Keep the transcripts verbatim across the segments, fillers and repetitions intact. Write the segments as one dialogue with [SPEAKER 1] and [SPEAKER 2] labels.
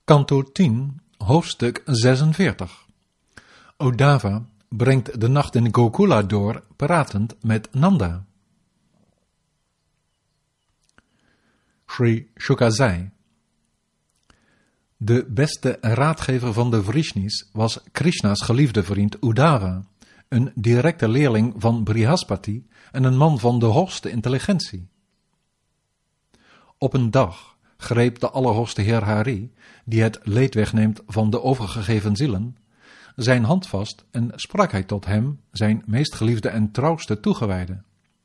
[SPEAKER 1] Kanto tien, hoofdstuk zesenveertig. Uddhava brengt de nacht in Gokula door, pratend met Nanda. Sri Shuka zei: de beste raadgever van de Vrishnis was Krishna's geliefde vriend Uddhava, een directe leerling van Brihaspati en een man van de hoogste intelligentie. Op een dag greep de Allerhoogste Heer Hari, die het leed wegneemt van de overgegeven zielen, zijn hand vast en sprak hij tot hem, zijn meest geliefde en trouwste toegewijde.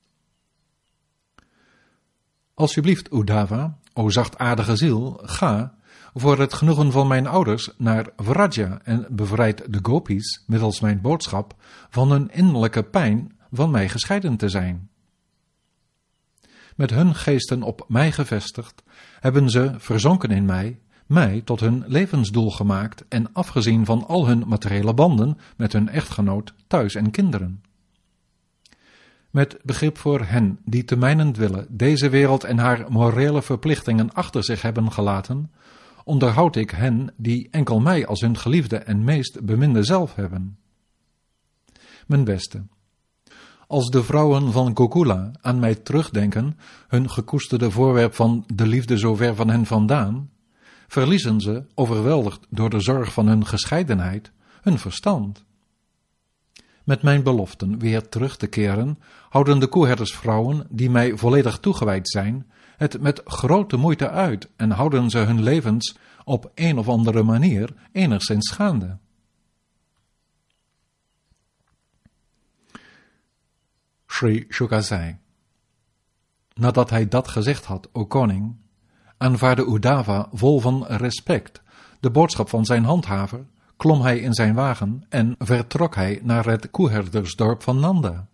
[SPEAKER 1] Alsjeblieft, Uddhava, o zachtaardige ziel, ga, voor het genoegen van mijn ouders, naar Vraja en bevrijd de gopis, middels mijn boodschap, van hun innerlijke pijn van mij gescheiden te zijn. Met hun geesten op mij gevestigd, hebben ze, verzonken in mij, mij tot hun levensdoel gemaakt en afgezien van al hun materiële banden met hun echtgenoot, thuis en kinderen. Met begrip voor hen die te mijnentwille deze wereld en haar morele verplichtingen achter zich hebben gelaten, onderhoud ik hen die enkel mij als hun geliefde en meest beminde zelf hebben. Mijn beste, als de vrouwen van Gokula aan mij terugdenken, hun gekoesterde voorwerp van de liefde zo ver van hen vandaan, verliezen ze, overweldigd door de zorg van hun gescheidenheid, hun verstand. Met mijn beloften weer terug te keren, houden de koeherdersvrouwen, die mij volledig toegewijd zijn, het met grote moeite uit en houden ze hun levens op een of andere manier enigszins gaande. Sri Shuka zei: nadat hij dat gezegd had, o koning, aanvaarde Uddhava vol van respect de boodschap van zijn handhaver, klom hij in zijn wagen en vertrok hij naar het koeherdersdorp van Nanda.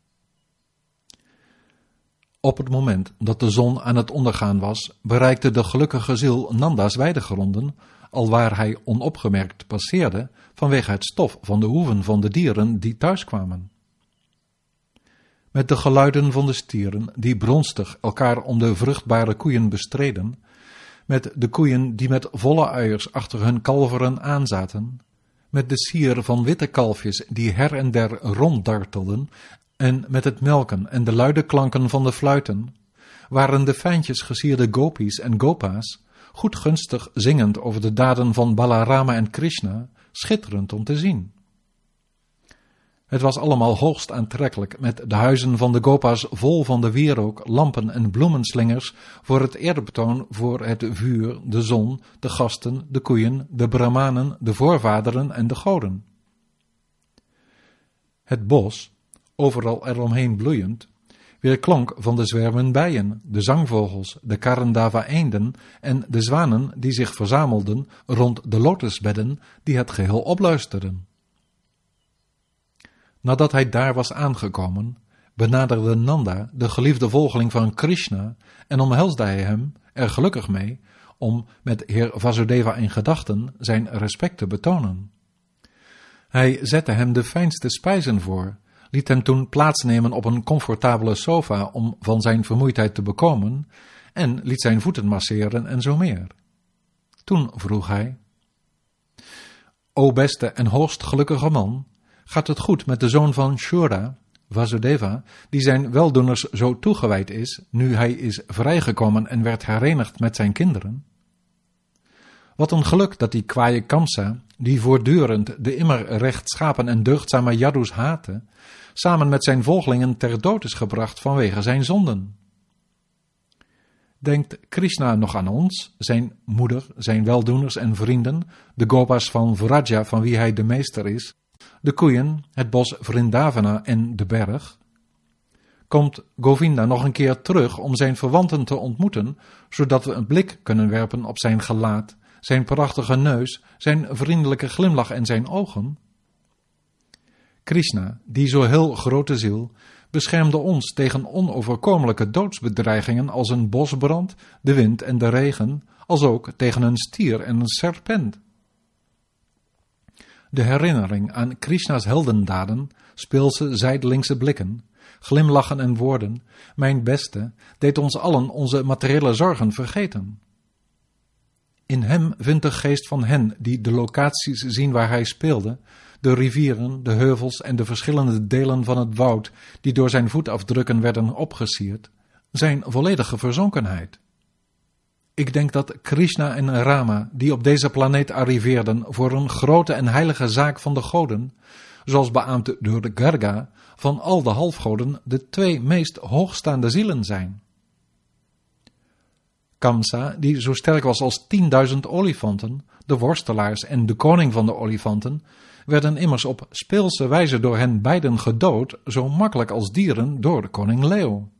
[SPEAKER 1] Op het moment dat de zon aan het ondergaan was, bereikte de gelukkige ziel Nanda's weidegronden, alwaar hij onopgemerkt passeerde vanwege het stof van de hoeven van de dieren die thuiskwamen. Met de geluiden van de stieren die bronstig elkaar om de vruchtbare koeien bestreden, met de koeien die met volle uiers achter hun kalveren aanzaten, met de sier van witte kalfjes die her en der ronddartelden, en met het melken en de luide klanken van de fluiten, waren de fijntjes gesierde gopis en gopa's, goedgunstig zingend over de daden van Balarama en Krishna, schitterend om te zien. Het was allemaal hoogst aantrekkelijk, met de huizen van de gopa's vol van de wierook, lampen en bloemenslingers voor het eerbetoon voor het vuur, de zon, de gasten, de koeien, de brahmanen, de voorvaderen en de goden. Het bos, overal eromheen bloeiend, weerklonk van de zwermen bijen, de zangvogels, de karendava-eenden en de zwanen die zich verzamelden rond de lotusbedden die het geheel opluisterden. Nadat hij daar was aangekomen, benaderde Nanda de geliefde volgeling van Krishna en omhelsde hij hem, er gelukkig mee, om met heer Vasudeva in gedachten zijn respect te betonen. Hij zette hem de fijnste spijzen voor, liet hem toen plaatsnemen op een comfortabele sofa om van zijn vermoeidheid te bekomen en liet zijn voeten masseren en zo meer. Toen vroeg hij: o beste en hoogst gelukkige man, gaat het goed met de zoon van Shura, Vasudeva, die zijn weldoeners zo toegewijd is, nu hij is vrijgekomen en werd herenigd met zijn kinderen? Wat een geluk dat die kwaaie Kamsa, die voortdurend de immer rechtschapen en deugdzame Yadus haatte, samen met zijn volgelingen ter dood is gebracht vanwege zijn zonden. Denkt Krishna nog aan ons, zijn moeder, zijn weldoeners en vrienden, de gopas van Vraja van wie hij de meester is, de koeien, het bos Vrindavana en de berg? Komt Govinda nog een keer terug om zijn verwanten te ontmoeten, zodat we een blik kunnen werpen op zijn gelaat, zijn prachtige neus, zijn vriendelijke glimlach en zijn ogen? Krishna, die zo heel grote ziel, beschermde ons tegen onoverkomelijke doodsbedreigingen als een bosbrand, de wind en de regen, als ook tegen een stier en een serpent. De herinnering aan Krishna's heldendaden, speelse zijdelingse blikken, glimlachen en woorden, mijn beste, deed ons allen onze materiële zorgen vergeten. In hem vindt de geest van hen die de locaties zien waar hij speelde, de rivieren, de heuvels en de verschillende delen van het woud die door zijn voetafdrukken werden opgesierd, zijn volledige verzonkenheid. Ik denk dat Krishna en Rama, die op deze planeet arriveerden voor een grote en heilige zaak van de goden, zoals beaamd door de Garga, van al de halfgoden de twee meest hoogstaande zielen zijn. Kamsa, die zo sterk was als tienduizend olifanten, de worstelaars en de koning van de olifanten, werden immers op speelse wijze door hen beiden gedood, zo makkelijk als dieren door de koning Leeuw.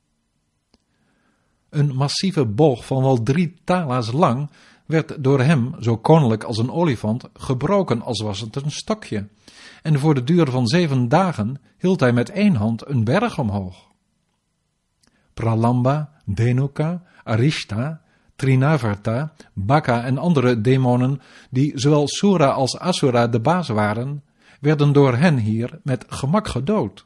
[SPEAKER 1] Een massieve boog van wel drie tala's lang werd door hem, zo koninklijk als een olifant, gebroken als was het een stokje, en voor de duur van zeven dagen hield hij met één hand een berg omhoog. Pralamba, Denuka, Arishta, Trinavarta, Baka en andere demonen, die zowel Sura als Asura de baas waren, werden door hen hier met gemak gedood.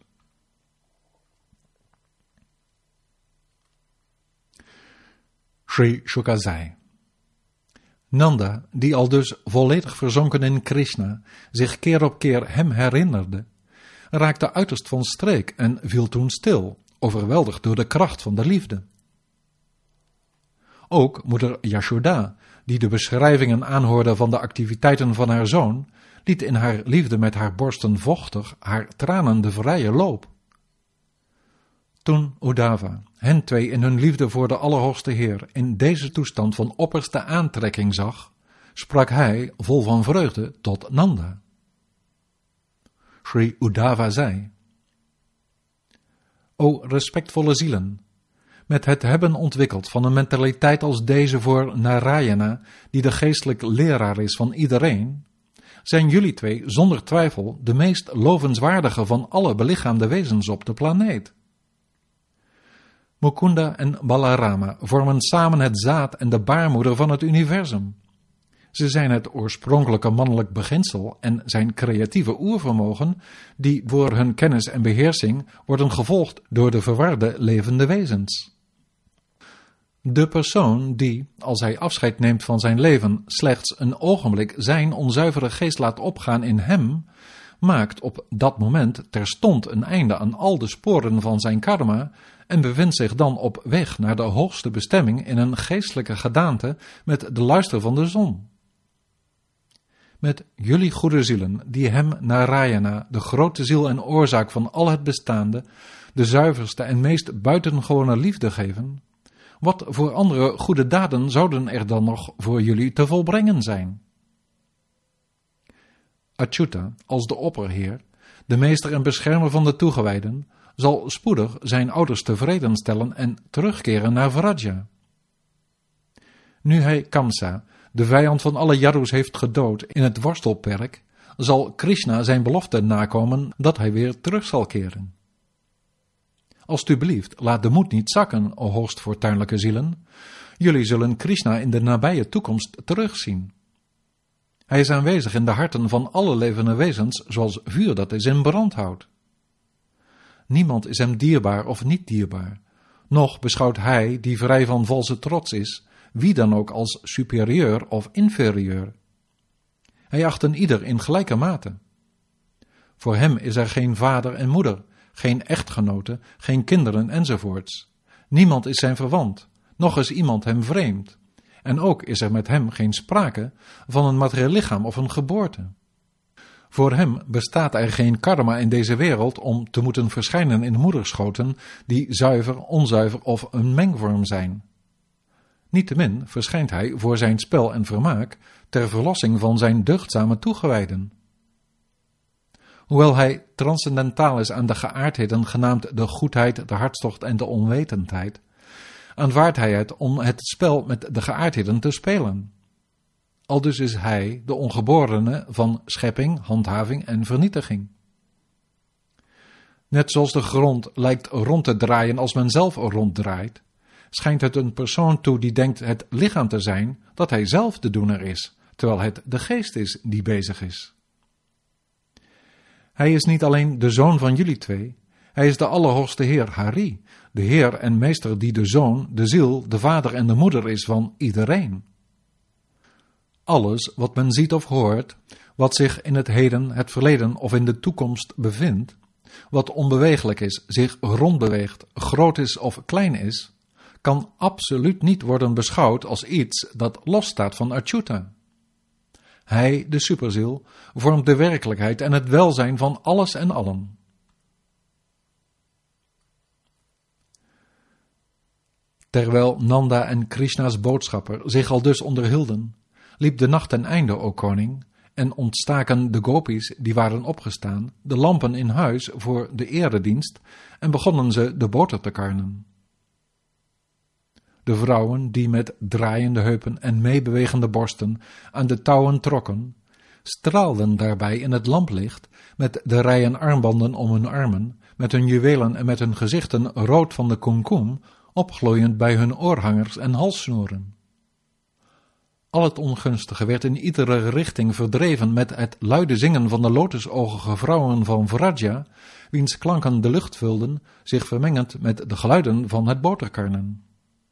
[SPEAKER 1] Sri Shuka zei: Nanda, die al dus volledig verzonken in Krishna, zich keer op keer hem herinnerde, raakte uiterst van streek en viel toen stil, overweldigd door de kracht van de liefde. Ook moeder Yashoda, die de beschrijvingen aanhoorde van de activiteiten van haar zoon, liet in haar liefde met haar borsten vochtig haar tranen de vrije loop. Toen Uddhava hen twee in hun liefde voor de Allerhoogste Heer in deze toestand van opperste aantrekking zag, sprak hij vol van vreugde tot Nanda. Sri Uddhava zei: O respectvolle zielen, met het hebben ontwikkeld van een mentaliteit als deze voor Narayana, die de geestelijk leraar is van iedereen, zijn jullie twee zonder twijfel de meest lovenswaardige van alle belichaamde wezens op de planeet. Mukunda en Balarama vormen samen het zaad en de baarmoeder van het universum. Ze zijn het oorspronkelijke mannelijk beginsel en zijn creatieve oervermogen, die voor hun kennis en beheersing worden gevolgd door de verwarde levende wezens. De persoon die, als hij afscheid neemt van zijn leven, slechts een ogenblik zijn onzuivere geest laat opgaan in hem, maakt op dat moment terstond een einde aan al de sporen van zijn karma en bevindt zich dan op weg naar de hoogste bestemming in een geestelijke gedaante met de luister van de zon. Met jullie goede zielen, die hem Narayana, de grote ziel en oorzaak van al het bestaande, de zuiverste en meest buitengewone liefde geven, wat voor andere goede daden zouden er dan nog voor jullie te volbrengen zijn? Achyuta, als de opperheer, de meester en beschermer van de toegewijden, zal spoedig zijn ouders tevreden stellen en terugkeren naar Vraja. Nu hij Kamsa, de vijand van alle Yarus, heeft gedood in het worstelperk, zal Krishna zijn belofte nakomen dat hij weer terug zal keren. Alsjeblieft, laat de moed niet zakken, o hoogst fortuinlijke zielen. Jullie zullen Krishna in de nabije toekomst terugzien. Hij is aanwezig in de harten van alle levende wezens, zoals vuur dat is in brand houdt. Niemand is hem dierbaar of niet dierbaar, noch beschouwt hij, die vrij van valse trots is, wie dan ook als superieur of inferieur. Hij acht een ieder in gelijke mate. Voor hem is er geen vader en moeder, geen echtgenote, geen kinderen enzovoorts. Niemand is zijn verwant, noch is iemand hem vreemd. En ook is er met hem geen sprake van een materieel lichaam of een geboorte. Voor hem bestaat er geen karma in deze wereld om te moeten verschijnen in moederschoten die zuiver, onzuiver of een mengvorm zijn. Niettemin verschijnt hij voor zijn spel en vermaak ter verlossing van zijn deugdzame toegewijden. Hoewel hij transcendentaal is aan de geaardheden genaamd de goedheid, de hartstocht en de onwetendheid, aanvaardt hij het om het spel met de geaardheden te spelen. Aldus is hij de ongeborene van schepping, handhaving en vernietiging. Net zoals de grond lijkt rond te draaien als men zelf ronddraait, schijnt het een persoon toe die denkt het lichaam te zijn, dat hij zelf de doener is, terwijl het de geest is die bezig is. Hij is niet alleen de zoon van jullie twee, hij is de Allerhoogste Heer Hari, de Heer en Meester die de zoon, de ziel, de vader en de moeder is van iedereen. alles wat men ziet of hoort, wat zich in het heden, het verleden of in de toekomst bevindt, wat onbeweeglijk is, zich rondbeweegt, groot is of klein is, kan absoluut niet worden beschouwd als iets dat losstaat van Achyuta. Hij, de superziel, vormt de werkelijkheid en het welzijn van alles en allen. Terwijl Nanda en Krishna's boodschapper zich al dus onderhielden, liep de nacht ten einde, o koning, en ontstaken de gopis die waren opgestaan, de lampen in huis voor de eredienst, en begonnen ze de boter te karnen. De vrouwen die met draaiende heupen en meebewegende borsten aan de touwen trokken, straalden daarbij in het lamplicht met de rijen armbanden om hun armen, met hun juwelen en met hun gezichten rood van de kumkum, opglooiend bij hun oorhangers en halssnoeren. Al het ongunstige werd in iedere richting verdreven met het luide zingen van de lotusogige vrouwen van Vraja, wiens klanken de lucht vulden, zich vermengend met de geluiden van het boterkarnen.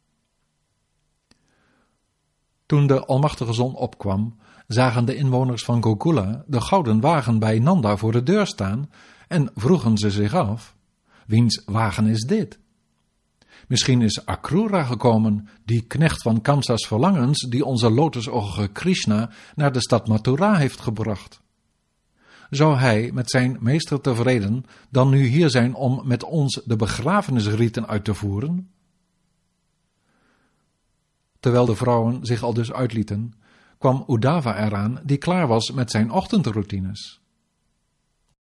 [SPEAKER 1] Toen de almachtige zon opkwam, zagen de inwoners van Gokula de gouden wagen bij Nanda voor de deur staan en vroegen ze zich af, wiens wagen is dit? Misschien is Akrura gekomen, die knecht van Kamsa's verlangens, die onze lotusogige Krishna naar de stad Mathura heeft gebracht. Zou hij met zijn meester tevreden dan nu hier zijn om met ons de begrafenisriten uit te voeren? Terwijl de vrouwen zich al dus uitlieten, kwam Uddhava eraan, die klaar was met zijn ochtendroutines.